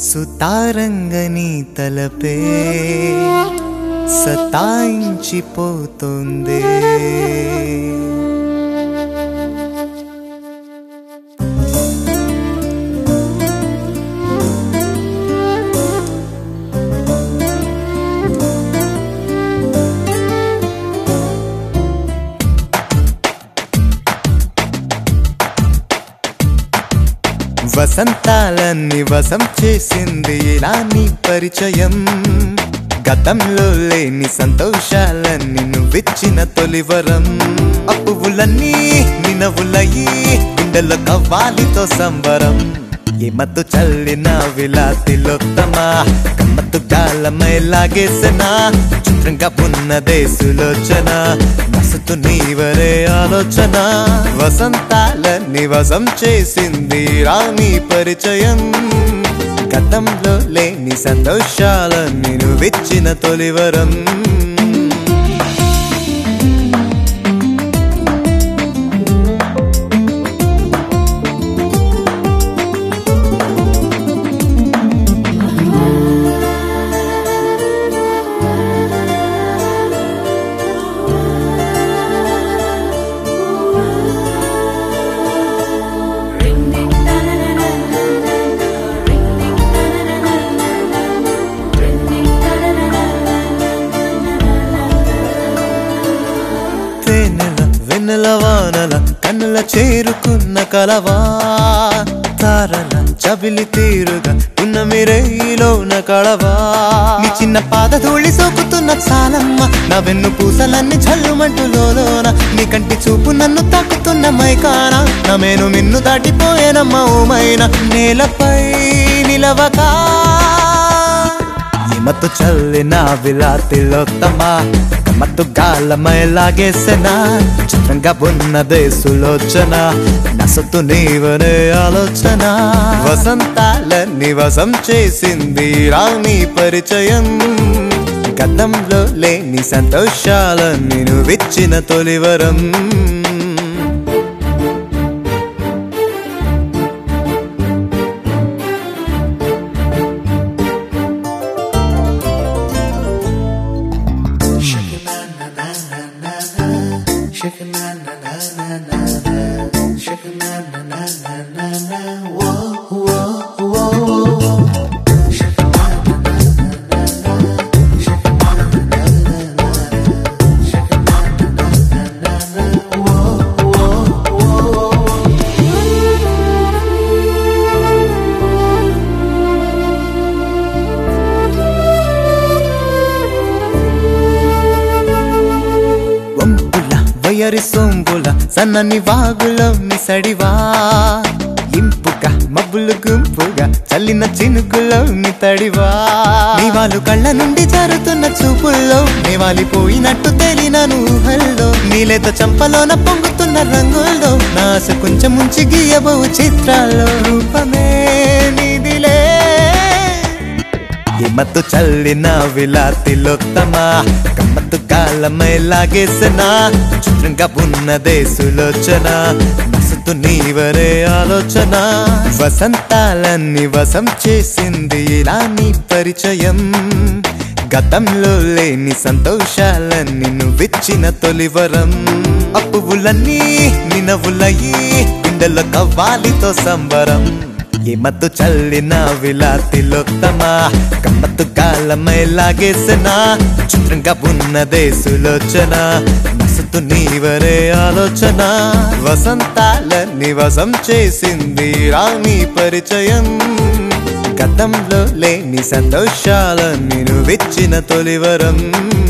సుతారంగని తలపే సతాయించిపోతుంది. వసంతాలన్నీ వసం చేసింది ఇలా నీ పరిచయం. గతంలో లేని సంతోషాలన్నీ నువ్విచ్చిన తొలివరం. అప్పువులన్నీ నినవులయ్యి గుండెల కవ్వాలితో సంబరం. ఏమత్తు చల్లిన విలాతిలోత్తమా గమ్మత్తు గాలమై లాగేసనా. చిత్రంగా ఉన్నదే సులోచన మసతు నీవరే ఆలోచన. వసంతాలన్నీ వసం చేసింది రాణి పరిచయం. గతంలో లేని సంతోషాలన్నీ నువ్విచ్చిన తొలివరం. వెన్నెలవానల కన్నుల చేరుకున్న కలవా. తారల చబిలి తీరుగా ఉన్న మీరేలోన కళవా. నీ చిన్న పాద ధూళి సోకుతున్న చాలమ్మ. నా వెన్ను పూసలన్నీ చల్లుమంటూ లోన. నీ కంటి చూపు నన్ను తాకుతున్న మైకాన. నా మేను మిన్ను దాటిపోయేనమ్మ ఓమైన. నేలపై నిలవకా మత్తు చల్లిన విలాతిలోత్తమా మత్తు గాలమై లాగేసనా. చిత్రంగా ఉన్నదే సులోచన నసతు నీవనే ఆలోచన. వసంతాలన్నీ వసం చేసింది రాణి పరిచయం. గతంలో లేని సంతోషాలన్నీ నువ్విచ్చిన తొలివరం. వయరి సొంబుల సన్నని వాగులో నిసడివా. ఇంపుగా మబ్బులు గుంపుగా చల్లిన చినుకులో నితడివా. నీవాలు కళ్ళ నుండి జారుతున్న చూపుల్లో నేవాలిపోయినట్టు తెలిన ఊహల్లో. నీలేత చంపలోన పొంగుతున్న రంగుల్లో నాశ కొంచెం ముంచి గీయబోవు చిత్రాల్లో. రూపమే నీదిలే మత్తు చల్లిన విలాతిలోత్తమా గమ్మత్తు గాలమై లాగేసనా. చిత్రంగా ఉన్నదే సులోచన మసతు నీవరే ఆలోచన. వసంతాలన్నీ వసం చేసింది ఇలా నీ పరిచయం. గతంలో లేని సంతోషాలన్నీ నువ్విచ్చిన తొలివరం. అప్పువులన్నీ నినవులయ్యి గుండెల కవ్వాలితో సంబరం. ఏమత్తు చల్లిన విలాతిలోత్తమా గమ్మత్తు గాలమై లాగేసనా. చిత్రంగా ఉన్నదే సులోచన మసతు నీవరే ఆలోచన. వసంతాలన్నీ వసం చేసింది రాణి పరిచయం. గతంలో లేని సంతోషాలన్నీ నువ్విచ్చిన తొలివరం.